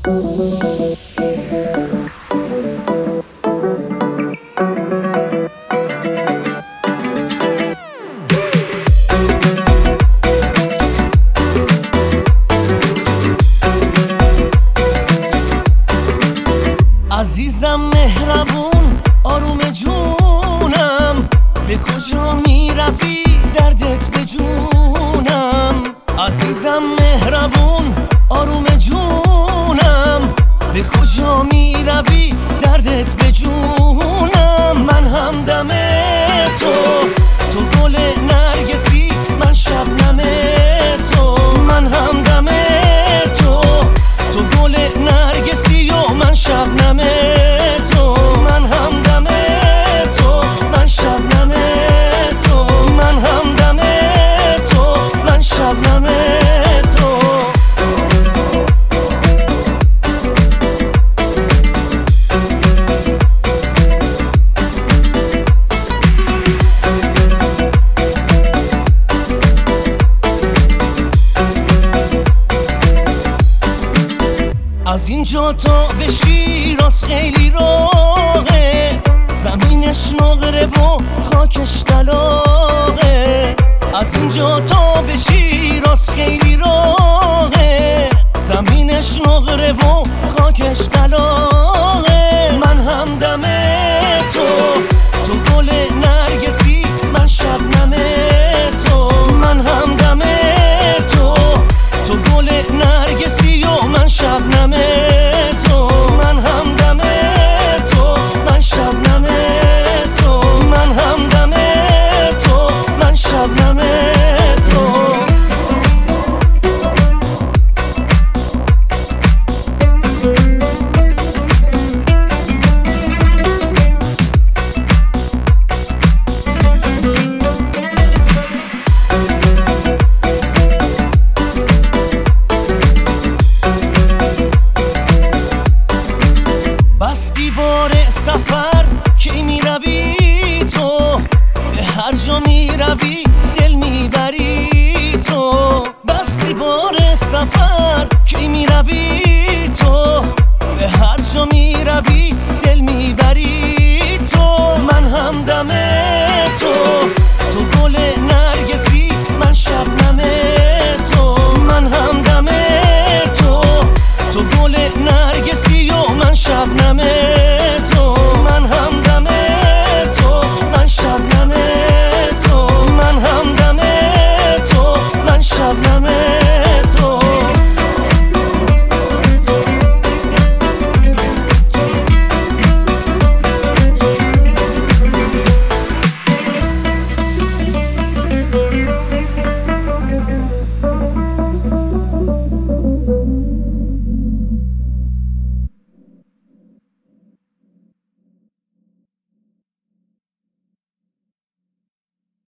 عزیزم مهربون آروم جونم، به کجا می روی دردت به جونم. عزیزم مهربون آروم جونم، به کجا می روی دردت به جونم. من همدم تو گل نرگسی، من شبنم تو. من همدم تو گل نرگسی و من شبنم تو. من همدم تو، من شبنم تو. من همدم تو، من شبنم تو. از اینجا تا به شیراز خیلی راهه، زمینش نقره و خاکش طلاقه. از اینجا تا به شیراز خیلی راهه،